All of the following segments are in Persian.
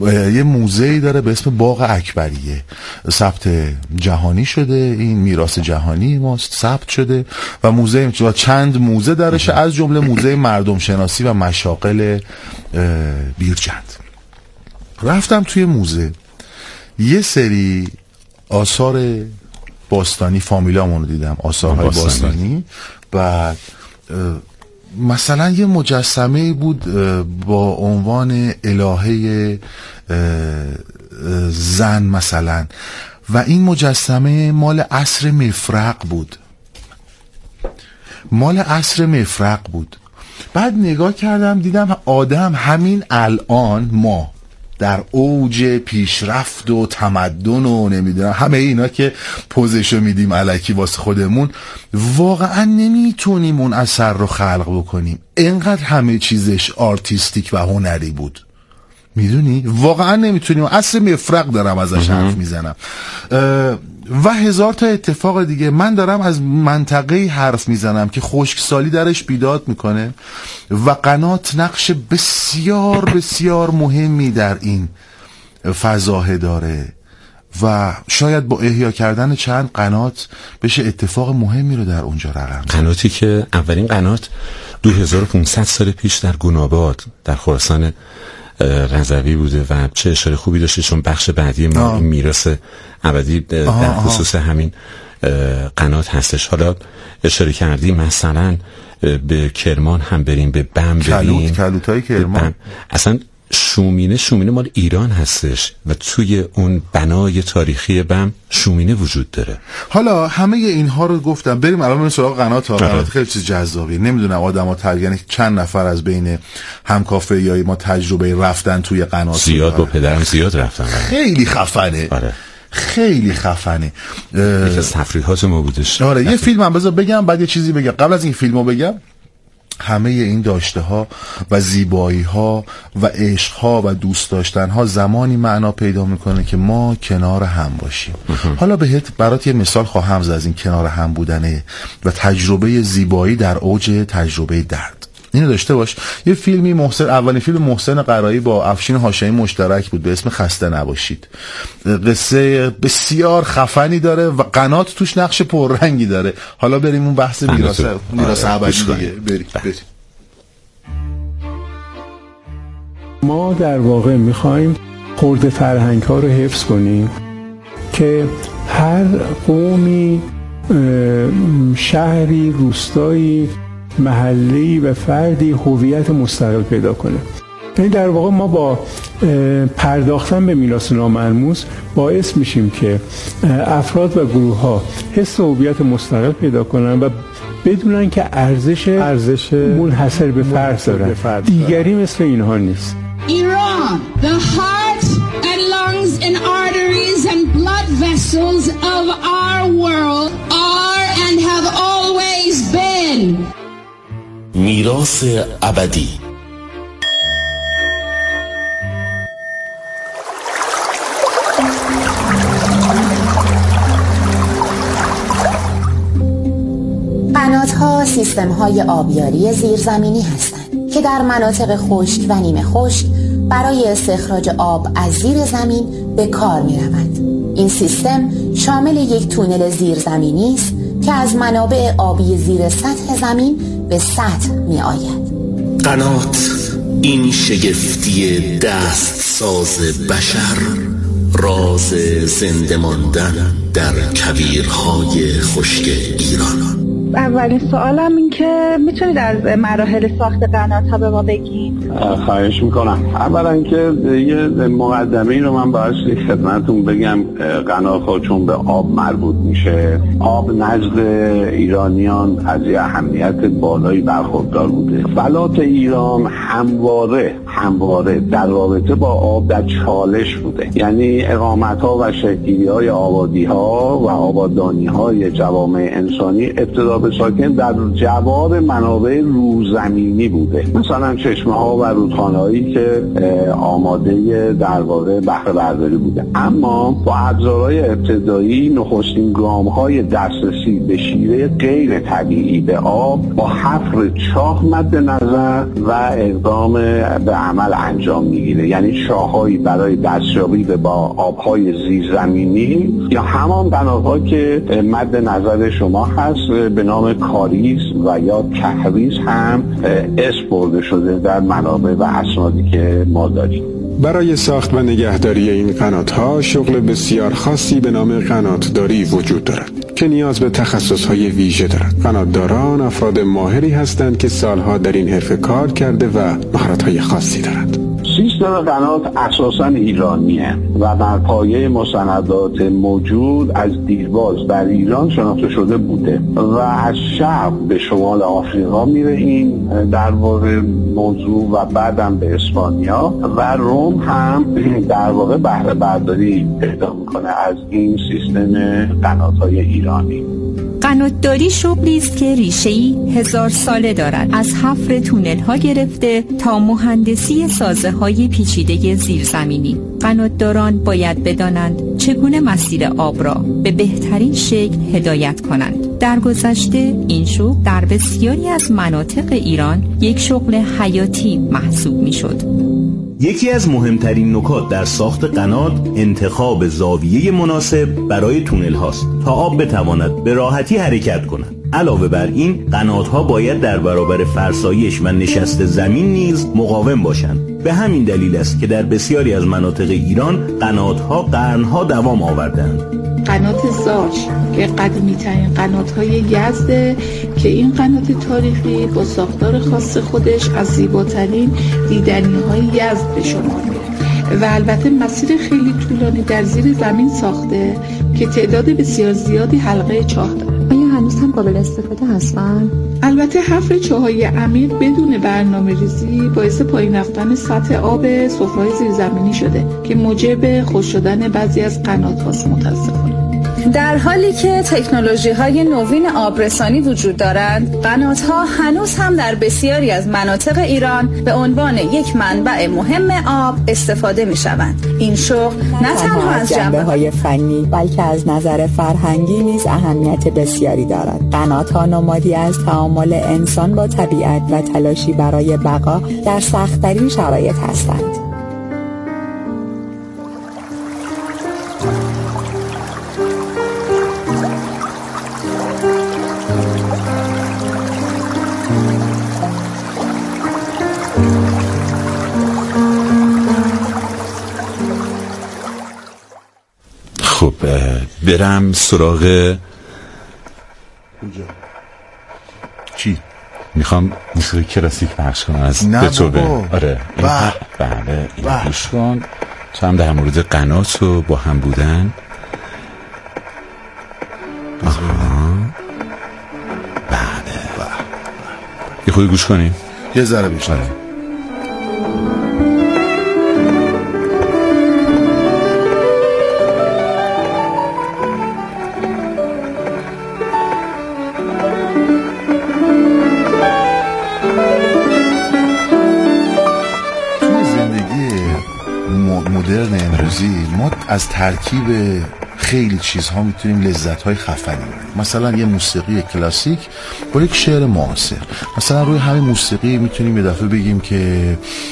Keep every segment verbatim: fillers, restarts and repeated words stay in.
یه موزه‌ای داره به اسم باغ اکبریه، ثبت جهانی شده، این میراث جهانی ماست، ثبت شده و موزه و چند موزه درش از جمله موزه مردم شناسی و مشاغل بیرجند. رفتم توی موزه، یه سری آثار باستانی فامیلامون رو دیدم، آثارهای باستانی. بعد مثلا یه مجسمه بود با عنوان الهه زن مثلا، و این مجسمه مال عصر مفرق بود، مال عصر مفرق بود. بعد نگاه کردم دیدم آدم همین الان ما در اوج پیشرفت و تمدن و نمیدونم همه اینا که پوزشو میدیم الکی واسه خودمون، واقعا نمیتونیم اون اثر رو خلق بکنیم. اینقدر همه چیزش آرتیستیک و هنری بود، میدونی؟ واقعا نمیتونیم. عصر مفرق دارم ازش حرف میزنم و هزار تا اتفاق دیگه. من دارم از منطقه حرف میزنم که خشکسالی درش بیداد میکنه و قنات نقش بسیار بسیار مهمی در این فضاه داره و شاید با احیا کردن چند قنات بشه اتفاق مهمی رو در اونجا رقم زد. قناتی که اولین قنات دو هزار و پانصد سال پیش در گناباد در خراسان رضوی بوده و چه اشاره خوبی داشته، چون بخش بعدی ما میراث ابدی در خصوص همین قنات هستش. حالا اشاره کردی مثلا به کرمان هم بریم، به بم بریم، کلوت کلوتای کرمان. اصلا شومینه شومینه مال ایران هستش و توی اون بنای تاریخی بم شومینه وجود داره. حالا همه اینها رو گفتم، بریم الان بریم سراغ قنات ها. قنات خیلی چیز جذابیه. نمیدونم آدما تر یعنی چند نفر از بین همکافه یا ما تجربه رفتن توی قنات زیاد با پدرم زیاد رفتم. خیلی خفنه. آره. خیلی خفنه. یکی از تفریحات ما بودش. آره یه فیلم هم بذار بگم، بعد یه چیزی بگم. قبل از این فیلمو بگم، همه این داشته ها و زیبایی ها و عشق ها و دوست داشتن ها زمانی معنا پیدا میکنه که ما کنار هم باشیم. حالا بهت برات یه مثال خواهم زد از این کنار هم بودنه و تجربه زیبایی در اوج تجربه درد. اینو داشته باش. یه فیلمی محسن، اولین فیلم محسن قرایی با افشین هاشمی مشترک بود به اسم خسته نباشید. قصه بسیار خفنی داره و قنات توش نقش پررنگی داره. حالا بریم اون بحث میراث میراث ابدی دیگه. بریم بریم. ما در واقع میخوایم خرد فرهنگ ها رو حفظ کنیم که هر قومی، شهری، روستایی، محلی و فردی هویت مستقل پیدا کنه. یعنی در واقع ما با پرداختن به میراث ناملموس باعث میشیم که افراد و گروه ها حس هویت مستقل پیدا کنن و بدونن که ارزش ارزش منحصر به فرد دارن، دیگری مثل اینها نیست. ایران، the heart and lungs and arteries and blood vessels of our world are and have always been. میراث ابدی. قنات‌ها سیستم‌های آبیاری زیرزمینی هستند که در مناطق خشک و نیمه خشک برای استخراج آب از زیر زمین به کار می‌روند. این سیستم شامل یک تونل زیرزمینی است که از منابع آبی زیر سطح زمین به سطح می آید. قنات، این شگفتی دست ساز بشر، راز زنده ماندن در کویرهای خشک ایران. اولین سوالم این که میتونید از مراحل ساخت قنات ها به ما بگید؟ خواهش میکنم. اولا که یه مقدمه این رو من باید خدمتتون بگم. قنات ها چون به آب مربوط میشه، آب نزد ایرانیان از یه اهمیت بالایی برخوردار بوده. فلات ایران همواره همواره در رابطه با آب در چالش بوده. یعنی اقامت ها و شکلی های آبادی ها و آبادانی های جوامع انسانی ابتدا منابع ساکن در جواب منابع روزمینی بوده، مثلا چشمه ها و رودخانه هایی که آماده در واقع بهره برداری بوده. اما با ابزارهای ابتدایی نخستین گام های دسترسی به شیوه غیر طبیعی به آب با حفر چاه مد نظر و اقدام به عمل انجام میگیره، یعنی چاه‌هایی برای دستیابی به با آبهای زیرزمینی یا همان قنات‌ها که مد نظر شما هست به نام کاریز و یا کهریز هم اسم برده شده در منابع و اسنادی که ما داریم. برای ساخت و نگهداری این قنات‌ها شغل بسیار خاصی به نام قناتداری وجود دارد که نیاز به تخصص‌های ویژه دارد. قناتداران افراد ماهری هستند که سالها در این حرفه کار کرده و مهارت‌های خاصی دارند. سیستم قنات اساساً ایرانیه و بر پایه مستندات موجود از دیرباز در ایران شناخته شده بوده و از شرق به شمال آفریقا میره این در واقع موضوع و بعدم به اسپانیا و روم هم در واقع بهره برداری پیدا میکنه از این سیستم قنات‌های ایرانی. قناتداری شغلی است که ریشه‌ای هزار ساله دارد، از حفر تونل‌ها گرفته تا مهندسی سازه‌های پیچیده زیرزمینی. قناتداران باید بدانند چگونه مسیر آب را به بهترین شکل هدایت کنند. در گذشته این شغل در بسیاری از مناطق ایران یک شغل حیاتی محسوب می‌شد. یکی از مهمترین نکات در ساخت قنات انتخاب زاویه مناسب برای تونل هاست تا آب بتواند به راحتی حرکت کند. علاوه بر این قنات ها باید در برابر فرسایش و نشست زمین نیز مقاوم باشند. به همین دلیل است که در بسیاری از مناطق ایران قنات ها قرنها دوام آوردند. قنات زاج که قدیمی ترین قنات های یزده که این قنات تاریخی با ساختار خاص خودش از زیباترین دیدنی های یزد به شمار میره و البته مسیر خیلی طولانی در زیر زمین ساخته که تعداد بسیار زیادی حلقه چاه داره. آیا هنوز هم قابل استفاده هستن؟ البته حفر چاه‌های عمیق بدون برنامه‌ریزی باعث پایین رفتن سطح آب سفره‌های زیرزمینی شده که موجب خشک شدن بعضی از قنات‌هاست متأسفانه. در حالی که تکنولوژی‌های نوین آبرسانی وجود دارند، قنات‌ها هنوز هم در بسیاری از مناطق ایران به عنوان یک منبع مهم آب استفاده می‌شوند. این شغل نه تنها از جنبه‌های فنی بلکه از نظر فرهنگی نیز اهمیت بسیاری دارد. قنات‌ها نمادی از تعامل انسان با طبیعت و تلاشی برای بقا در سخت‌ترین شرایط هستند. خب برم سراغ چی؟ میخوام موسیقی کلاسیک پخش کنم از بتوون. آره این پ... بله این گوش کن تو هم در مورد قنات و با هم بودن. آها بله یه خود گوش کنیم یه ذره بیشتر. مدرن امروزی ما از ترکیب خیلی چیزها میتونیم لذت‌های خفنی ببریم. مثلا یه موسیقی کلاسیک با یک شعر معاصر. مثلا روی همین موسیقی میتونیم یه دفعه بگیم که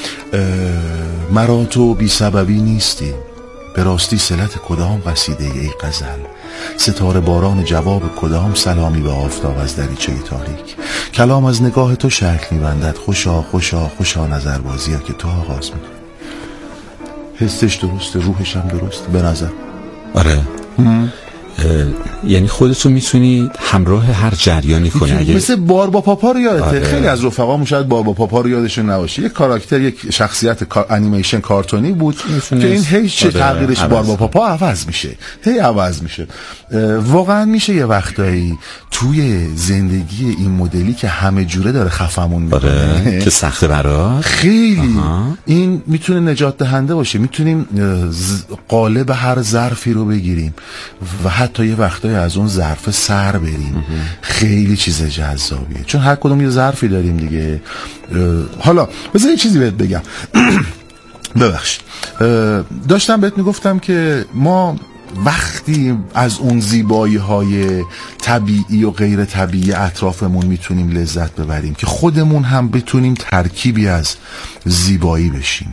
مرا تو بی سببی نیستی، به راستی صلت کدام قصیده ای غزل، ستاره باران جواب کدام سلامی به آفتاب از دریچه تاریک، کلام از نگاه تو شکل میبندد، خوشا خوشا خوشا نظربازی ها که تو آغاز میکنی. حسش درسته، روحش هم درسته به نظر. آره یعنی خودتو میتونی همراه هر جریانی کنی. اگه مثل باربا پاپا رو یادته؟ آره. خیلی از رفقامون شاید باربا پاپا رو یادشون نباشه. یک کاراکتر، یک شخصیت کار... انیمیشن کارتونی بود که این هی چه آره. تغییرش عوض. باربا پاپا عوض میشه، هی عوض میشه. واقعا میشه یه وقتایی توی زندگی این مدلی که همه جوره داره خفمون میکنه آره. که سخته برات خیلی آها. این میتونه نجات دهنده باشه. میتونیم قالب هر ظرفی رو بگیریم و حتی حتی یه وقتایی از اون ظرف سر بریم خیلی چیز جذابیه، چون هر کدوم یه ظرفی داریم دیگه. حالا بذار یه چیزی بهت بگم ببخشید، داشتم بهت میگفتم که ما وقتی از اون زیبایی های طبیعی و غیر طبیعی اطرافمون میتونیم لذت ببریم که خودمون هم بتونیم ترکیبی از زیبایی بشیم.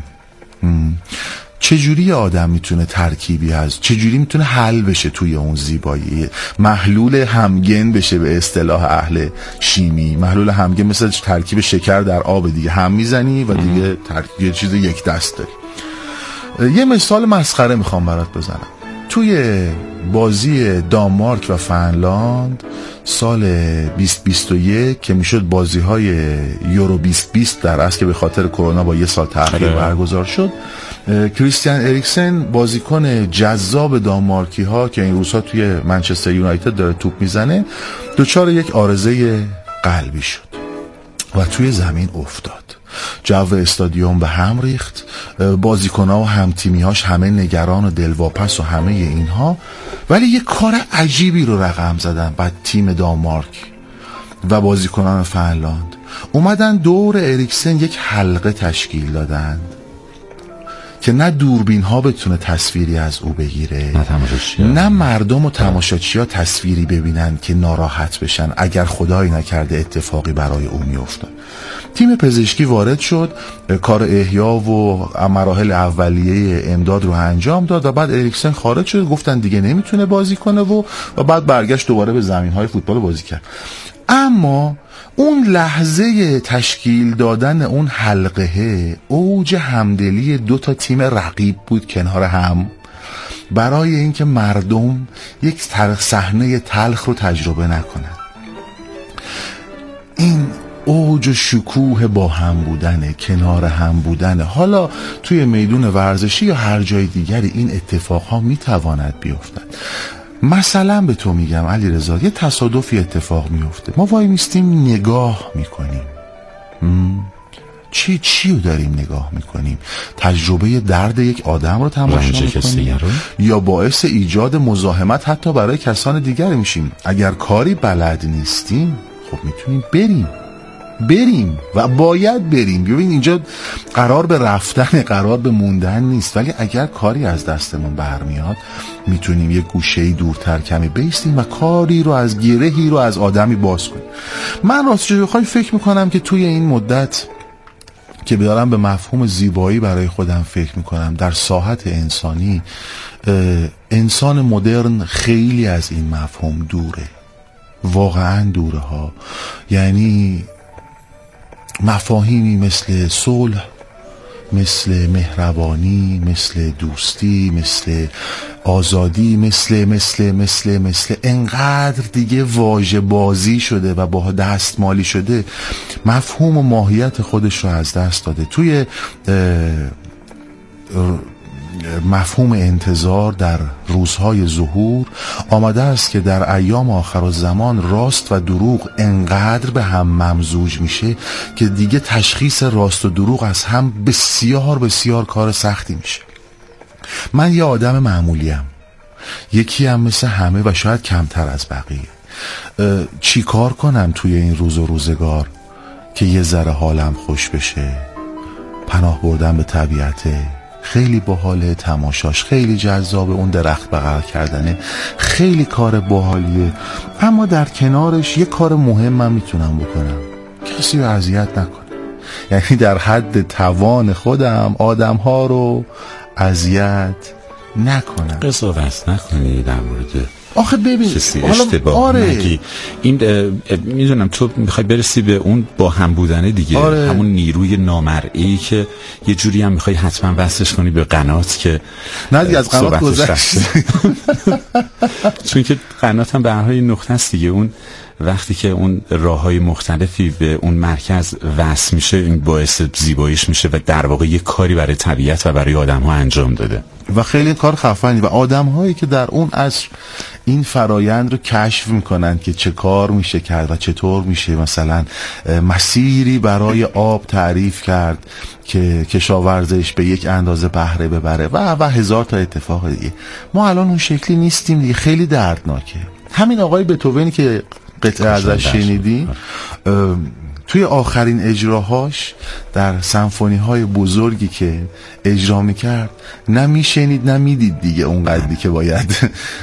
چجوری آدم میتونه ترکیبی از چجوری میتونه حل بشه توی اون زیبایی، محلول همگن بشه به اصطلاح اهل شیمی. محلول همگن مثل ترکیب شکر در آب دیگه، هم میزنی و دیگه ترکیب چیز یک دست داری. یه مثال مسخره میخوام برات بزنم. توی بازی دانمارک و فنلاند سال بیست بیست و یک که میشد بازی های یورو بیست بیست در اصل که به خاطر کرونا با یه سال تأخیر برگزار شد، کریستیان اریکسن بازیکن جذاب دانمارکی ها که این روزها توی منچستر یونایتد داره توپ میزنه دچار یک عارضه قلبی شد و توی زمین افتاد. جو استادیوم به هم ریخت، بازیکن‌ها و همتیمی‌هاش همه نگران و دلواپس و همه اینها، ولی یه کار عجیبی رو رقم زدن. بعد تیم دانمارک و بازیکنان فنلاند اومدن دور اریکسن یک حلقه تشکیل دادن که نه دوربین ها بتونه تصویری از او بگیره، نه, نه مردم و تماشاچی ها تصویری ببینن که ناراحت بشن اگر خدایی نکرده اتفاقی برای او میافتاد. تیم پزشکی وارد شد، کار احیا و مراحل اولیه امداد رو انجام داد و بعد اریکسن خارج شد، گفتن دیگه نمیتونه بازی کنه و و بعد برگشت دوباره به زمین‌های فوتبال بازی کرد. اما اون لحظه تشکیل دادن اون حلقه اوج همدلی دو تا تیم رقیب بود کنار هم، برای اینکه مردم یک صحنه تلخ رو تجربه نکنن. این اوج و شکوه با هم بودنه، کنار هم بودنه. حالا توی میدون ورزشی یا هر جای دیگری این اتفاقها میتواند بیفتد. مثلا به تو میگم علی رضا، یه تصادفی اتفاق میفته، ما وای میستیم نگاه میکنیم. چی چی رو داریم نگاه میکنیم؟ تجربه درد یک آدم رو تماشا میکنیم یا باعث ایجاد مزاحمت حتی برای کسان دیگر میشیم؟ اگر کاری بلد نیستیم خب میتونیم بریم بریم و باید بریم. ببین اینجا قرار به رفتن، قرار به موندن نیست، ولی اگر کاری از دستمون برمیاد میتونیم یک گوشه‌ای دورتر کمی بیستیم و کاری رو از گرهی رو از آدمی باز کنیم. من راستش بخوای فکر میکنم که توی این مدت که دارم به مفهوم زیبایی برای خودم فکر میکنم در ساحت انسانی، انسان مدرن خیلی از این مفهوم دوره، واقعا دوره ها. یعنی مفاهیمی مثل صلح، مثل مهربانی، مثل دوستی، مثل آزادی، مثل مثل مثل مثل انقدر دیگه واژه بازی شده و با دستمالی شده، مفهوم و ماهیت خودش رو از دست داده. توی مفهوم انتظار در روزهای ظهور آمده است که در ایام آخرالزمان راست و دروغ انقدر به هم ممزوج میشه که دیگه تشخیص راست و دروغ از هم بسیار بسیار کار سختی میشه. من یه آدم معمولیم، یکی هم مثل همه و شاید کمتر از بقیه. چی کار کنم توی این روز و روزگار که یه ذره حالم خوش بشه؟ پناه بردن به طبیعته خیلی باحاله، تماشاش خیلی جذابه، اون درخت بغل کردنه خیلی کار باحالیه، اما در کنارش یه کار مهمم میتونم بکنم، کسی رو اذیت نکنم. یعنی در حد توان خودم آدم ها رو اذیت نکنم، قضاوت نکنی در مورد آخه ببین اشتباه آره. نگی. این میدونم تو میخوای برسی به اون با هم بودنه دیگه، آره. همون نیروی نامرئی که یه جوری هم میخوای حتما وصلش کنی به قنات که نه دیگه از قنات گذشت چون که قنات هم به هر حال نقطه است دیگه. اون وقتی که اون راههای مختلفی به اون مرکز وصل میشه این باعث زیباییش میشه و در واقع یه کاری برای طبیعت و برای آدم ها انجام داده. و خیلی کار خفنی و آدم هایی که در اون عصر این فرایند رو کشف میکنن که چه کار میشه کرد و چطور میشه مثلا مسیری برای آب تعریف کرد که کشاورزش به یک اندازه بهره ببره و و هزار تا اتفاق دیگه. ما الان اون شکلی نیستیم دیگه، خیلی دردناکه. همین آقای بتوونی که قطعه ازش شنیدیم توی آخرین اجراهاش در سمفونی های بزرگی که اجرا میکرد نه میشنید نه میدید دیگه اونقدری که باید.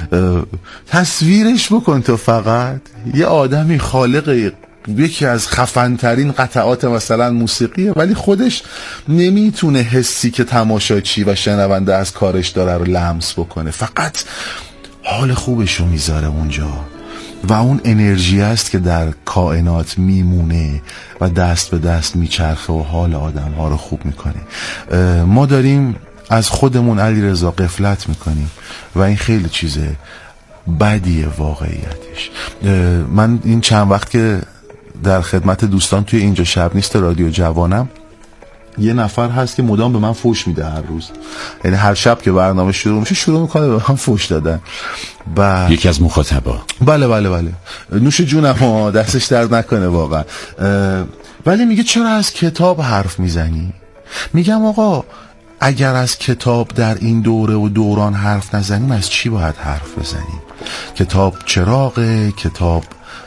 تصویرش بکن تو فقط یه آدمی خالق یکی از خفنترین قطعات مثلا موسیقیه، ولی خودش نمیتونه حسی که تماشاچی و شنونده از کارش داره رو لمس بکنه، فقط حال خوبش رو میذاره اونجا و اون انرژی است که در کائنات میمونه و دست به دست میچرخه و حال آدم ها رو خوب میکنه. ما داریم از خودمون علیرضا غفلت میکنیم و این خیلی چیزه بدیه واقعیتش. من این چند وقت که در خدمت دوستان توی اینجا شب نیست رادیو جوانم، یه نفر هست که مدام به من فوش میده هر روز، یعنی هر شب که برنامه شروع میشه شروع میکنه به من فوش دادن. و یکی از مخاطبا بله بله بله نوش جونم دستش درد نکنه واقعا. ولی میگه چرا از کتاب حرف میزنی؟ میگم آقا اگر از کتاب در این دوره و دوران حرف نزنیم از چی باید حرف بزنیم؟ کتاب چراغه، کتاب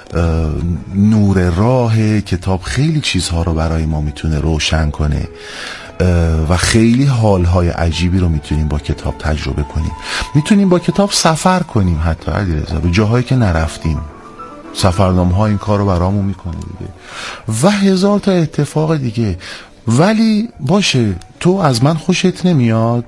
نور راه، کتاب خیلی چیزها رو برای ما میتونه روشن کنه و خیلی حالهای عجیبی رو میتونیم با کتاب تجربه کنیم. میتونیم با کتاب سفر کنیم، حتی علیرضا به جاهایی که نرفتیم سفرنامه ها این کار رو برامون میکنه دیگه و هزار تا اتفاق دیگه. ولی باشه تو از من خوشت نمیاد،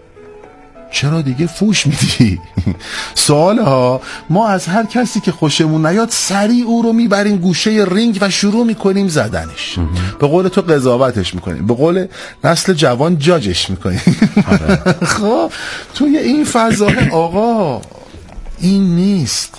چرا دیگه فوش میدی؟ سوال ها ما از هر کسی که خوشمون نیاد سریع او رو میبریم گوشه رینگ و شروع میکنیم زدنش. به قول تو قضاوتش میکنیم، به قول نسل جوان جاجش میکنیم. خب توی این فضا آقا این نیست.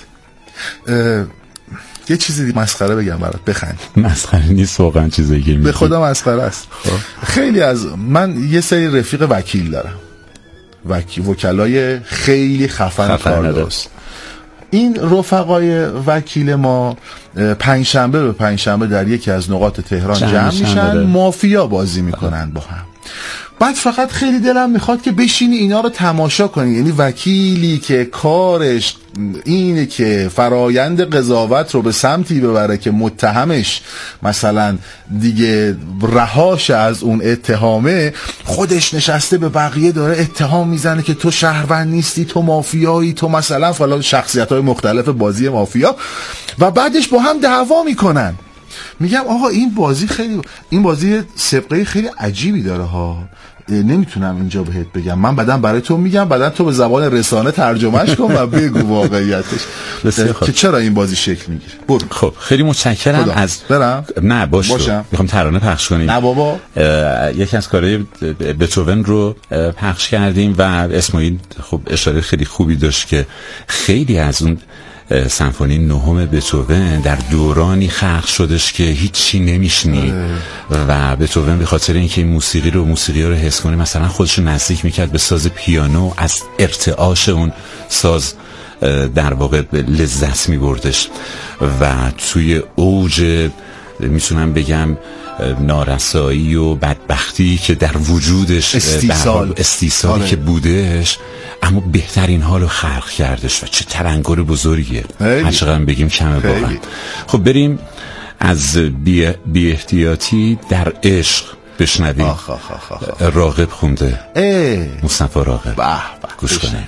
یه چیزی مسخره بگم برات بخند. مسخره نیست واقعا، چیزی که به خدا مسخره است. خیلی از من یه سری رفیق وکیل دارم، وکیل وکلای خیلی خفن کار درست. این رفقای وکیل ما پنجشنبه به پنجشنبه در یکی از نقاط تهران جمع میشن، مافیا بازی میکنن با هم. بعد فقط خیلی دلم میخواد که بشینی اینا رو تماشا کنی، یعنی وکیلی که کارش اینه که فرایند قضاوت رو به سمتی ببره که متهمش مثلا دیگه رهاش از اون اتهامه، خودش نشسته به بقیه داره اتهام میزنه که تو شهروند نیستی، تو مافیایی، تو مثلا فلان، شخصیت‌های مختلف بازی مافیا، و بعدش با هم دعوا میکنن. میگم آقا این بازی خیلی این بازی سابقه خیلی عجیبی داره ها، نمیتونم اینجا بهت بگم، من بعداً برای تو میگم، بعداً تو به زبان رسانه ترجمهش کن و بگو واقعیتش که چرا این بازی شکل میگیره. برو. خب خیلی متشکرم. از برم نه باش باشم. میخوام ترانه پخش کنیم. نه بابا یکی از کارهای بتوون رو پخش کردیم و اسماعیل خب اشاره خیلی خوبی داشت که خیلی از اون سمفونی نهم بتوون در دورانی خلق شدش که هیچی نمیشنی و بتوون به خاطر اینکه این موسیقی رو موسیقی رو حس کنه مثلا خودش نزدیک میکرد به ساز پیانو، از ارتعاش اون ساز در واقع لذت میبردش و توی اوج میتونم بگم نارسایی و بدبختی که در وجودش استیصال, استیصالی که بودش، اما بهترین حالو خلق کردش و چه ترنگر بزرگیه، هر چقدر بگیم کمه واقعا. خب بریم از بی, بی احتیاطی در عشق بشنویم. آخ آخ آخ آخ. راغب خونده، مصطفی راغب. گوش کنیم.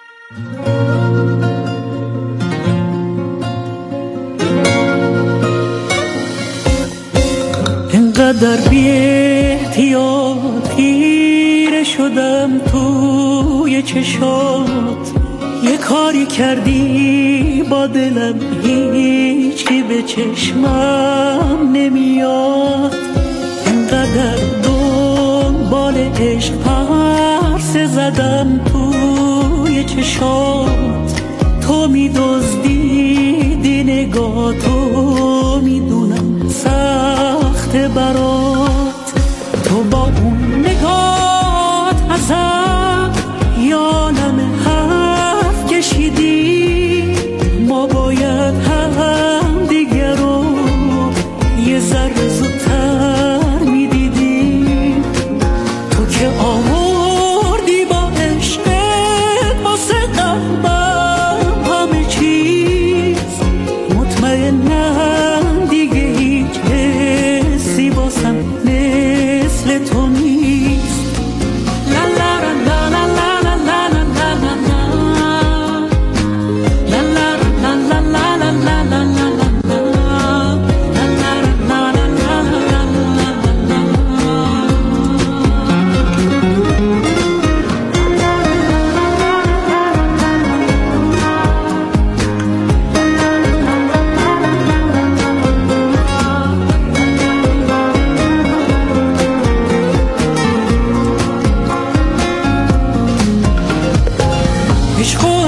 انقدر بی احتیاط خیره شدم توی چشات، یه کاری کردی با دلم هیچی به چشمم نمیاد. انقدر دنبال عشق پرسه زدم توی چشات، تو میدزدیدی نگاه، تو میدونم سخت برات، تو با اون نگات ازم یا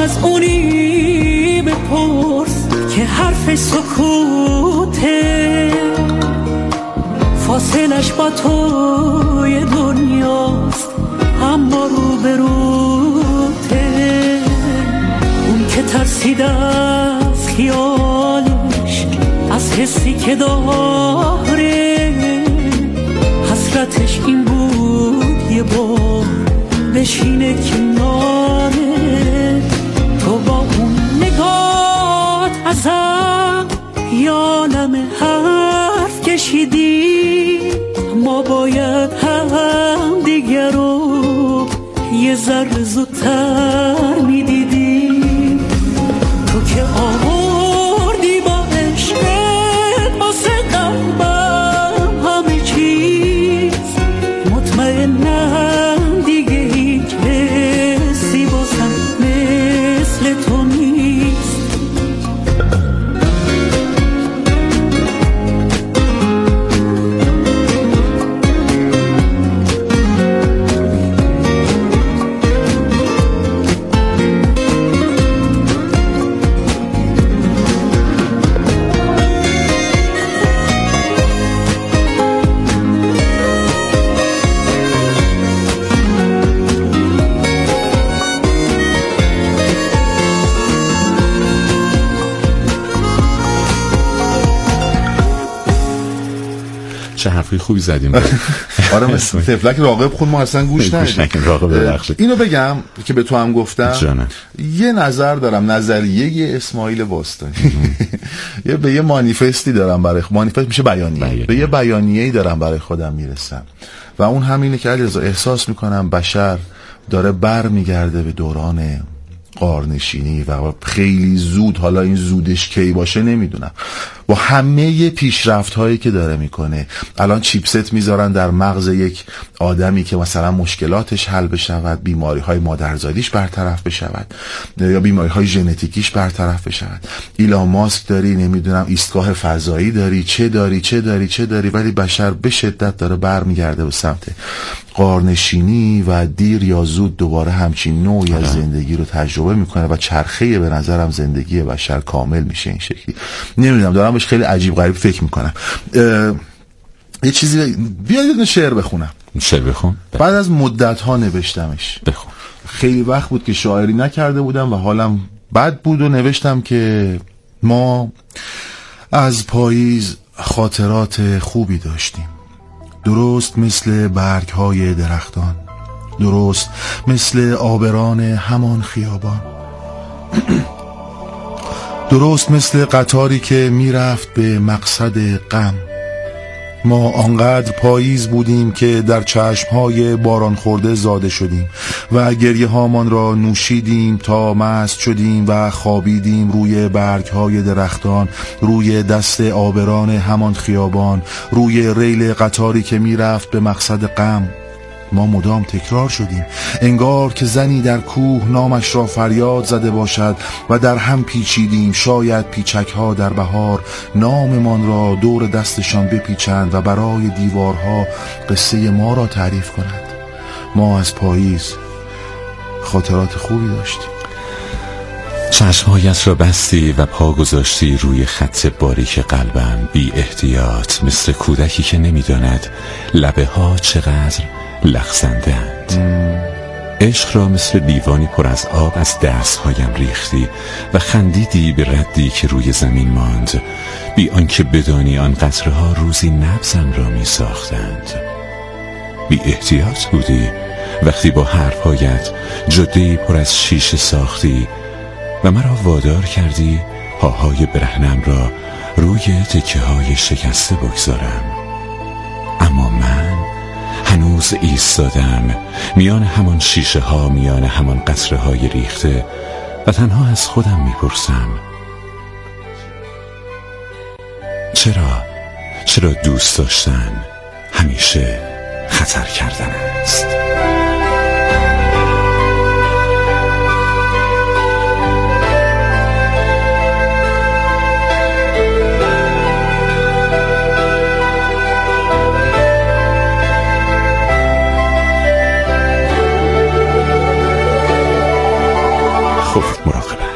از اونی بپرس که حرف سکوته، فاصلش با توی دنیاست اما رو به روته. اون که ترسیده از خیالش، از حسی که داره، حسرتش این بود یه بار بشینه کناره. تو با اون نگات ازم یالم حرف کشیدی، ما باید هم دیگر رو یه ذره زودتر میدیدیم. تو که آوردی با عشقت واسه قلبم همه چیز، مطمئنم دیگه هیچ حسی بازم مثل تو نیست. چه حرفی خوبی زدیم. آره مثل تفلک راغب خون ما اصلا گوش ندیم. اینو بگم که به تو هم گفتم جانم. یه نظر دارم، نظریه یه اسماعیل باستانی یه به یه مانیفستی دارم برای خ... مانیفست میشه بیانیه. بیانیه به یه بیانیه‌ای دارم برای خودم میرسم و اون همینه که علیرضا احساس میکنم بشر داره بر میگرده به دوران غارنشینی و خیلی زود، حالا این زودش کی باشه نمیدونم، با همه پیشرفت هایی که داره میکنه. الان چیپست میذارن در مغز یک آدمی که مثلا مشکلاتش حل بشود، بیماری های مادرزادیش برطرف بشود یا بیماری های ژنتیکیش برطرف بشود. ایلان ماسک داری، نمیدونم ایستگاه فضایی داری، چه داری چه داری چه داری ولی بشر به شدت داره برمیگرده به سمت غارنشینی و دیر یا زود دوباره همچین نوعی از زندگی رو تجربه میکنه و چرخه به نظرم زندگی بشر کامل میشه این شکلی. نمیدونم، دارم بهش خیلی عجیب غریب فکر میکنم. یه چیزی بیاید یه شعر بخونم. شعر بخون. بعد از مدت ها نوشتمش. بخون. خیلی وقت بود که شاعری نکرده بودم و حالم بد بود و نوشتم که ما از پاییز خاطرات خوبی داشتیم، درست مثل برگ های درختان، درست مثل آبران همان خیابان، درست مثل قطاری که میرفت به مقصد غم. ما آنقدر پاییز بودیم که در چشمهای باران خورده زاده شدیم و گریه هامان را نوشیدیم تا مست شدیم و خوابیدیم روی برگهای درختان، روی دست آبران همان خیابان، روی ریل قطاری که میرفت به مقصد غم. ما مدام تکرار شدیم، انگار که زنی در کوه نامش را فریاد زده باشد و در هم پیچیدیم. شاید پیچک ها در بهار ناممان را دور دستشان بپیچند و برای دیوارها قصه ما را تعریف کنند. ما از پاییز خاطرات خوبی داشتیم. چشمهایت را بستی و پا گذاشتی روی خط باریک قلبم، بی احتیاط، مثل کودکی که نمیداند لبه ها چقدر لغزنده اند. عشق را مثل لیوانی پر از آب از دستهایم ریختی و خندیدی به ردی که روی زمین ماند، بی آنکه بدانی آن قطره ها روزی نبضم را می ساختند. بی احتیاط بودی وقتی با حرفهایت جاده‌ای پر از شیشه ساختی و مرا وادار کردی پاهای برهنم را روی تکه های شکسته بگذارم. اما من هنوز ایستادم میان همان شیشه ها، میان همان قطره های ریخته و تنها از خودم میپرسم چرا چرا دوست داشتن همیشه خطر کردن است. خب مراقبت.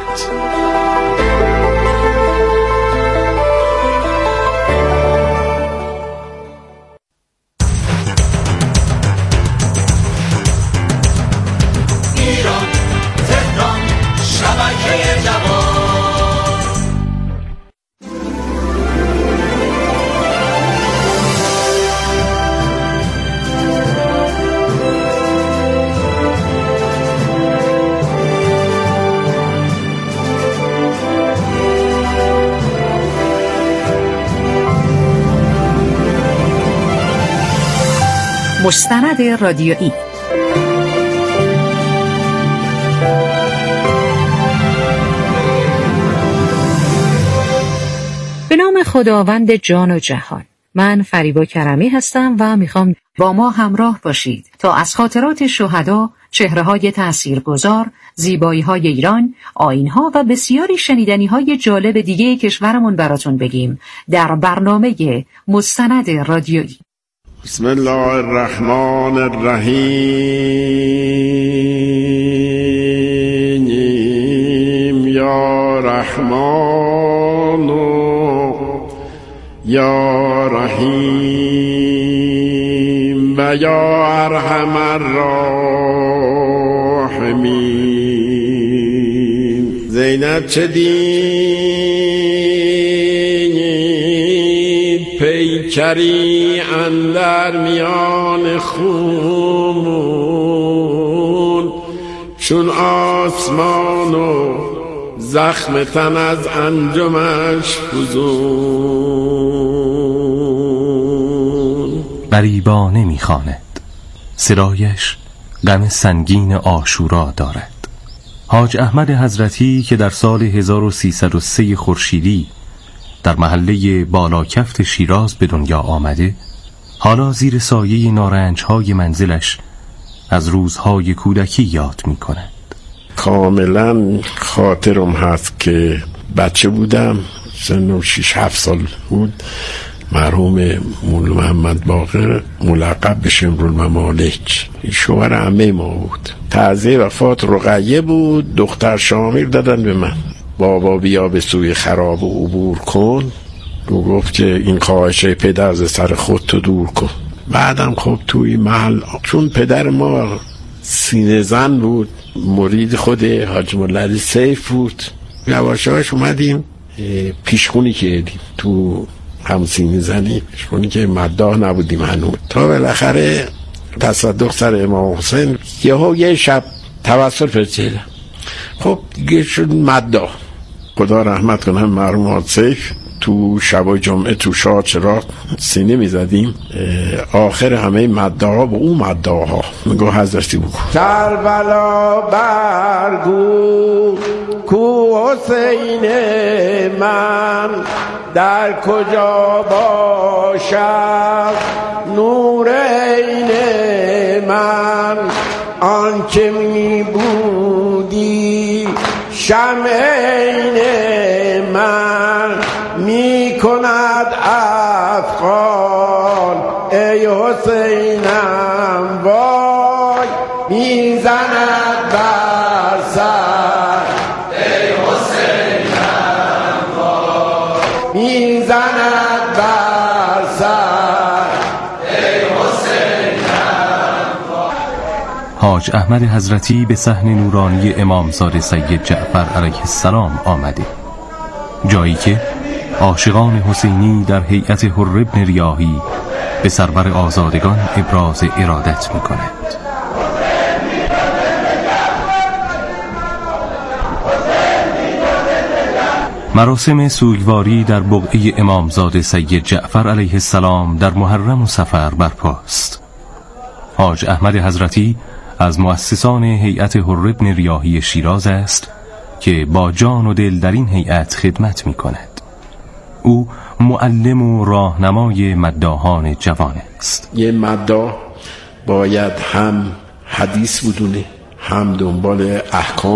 مستند رادیویی. به نام خداوند جان و جهان. من فریبا کرمی هستم و میخوام با ما همراه باشید تا از خاطرات شهدا، چهره‌های تأثیرگذار، زیبایی‌های ایران، آیین‌ها و بسیاری شنیدنی‌های جالب دیگه کشورمون براتون بگیم در برنامه مستند رادیویی. بسم الله الرحمن الرحیم. یا رحمان یا رحیم و یا ارحم الراحمین. زینب چه دید پیکری اندر میان خون، چون آسمان و زخم تن از انجمش فزون. غریبانه میخواند، صدایش غم سنگین عاشورا دارد. حاج احمد حضرتی که در سال هزار و سیصد و سه خورشیدی در محله بالاکفت شیراز به دنیا آمده، حالا زیر سایه نارنج‌های منزلش از روزهای کودکی یاد می‌کند. کاملا خاطرم هست که بچه بودم، سنم شش هفت سال بود. مرحوم مولا محمد باقر ملقب به شمرالممالک شوهر عمه ما بود. تعزیه وفات رقیه بود، دختر شامیر دادن به من. بابا بیا به سوی خراب و عبور کن. رو گفت که این خواهشه پدر ز سر خودتو دور کن. بعدم خب توی محل، چون پدر ما سینه زن بود، مرید خود حاج مولوی سیف بود، یواشاش اومدیم پیشخونی کردیم تو هم سینه زنی، پیشخونی که مداح نبودیم هنوز، تا بالاخره تصدق سر امام حسین یهو یه شب توسل فرستادم. خب دیگه شد مداح. خدا رحمت کنه مرحوم حاج سیف تو شب جمعه تو شاه چراغ سینه میزدیم، آخر همه مدعا با اون مدعاها میگو حضرتی بگو کربلا برگو کو حسین من در کجا باشم، نور عین من آن که می بودی، شمع عین من می کند افغان، ای حسینم وای می زند بر سر، ای حسینم وای می زند بر سر، ای حسینم وای. حاج احمد حضرتی به صحن نورانی امامزاده سید جعفر علیه السلام آمده، جایی که عاشقان حسینی در هیئت حر ابن ریاحی به سرور آزادگان ابراز ارادت می کند. مراسم سوگواری در بقعه امامزاده سید جعفر علیه السلام در محرم و صفر برپاست. حاج احمد حضرتی از مؤسسان هیئت حر ابن ریاحی شیراز است که با جان و دل در این هیئت خدمت می کند. او معلم و راهنمای مداحان جوان است. یه مداح باید هم حدیث بدونه، هم دنبال احکام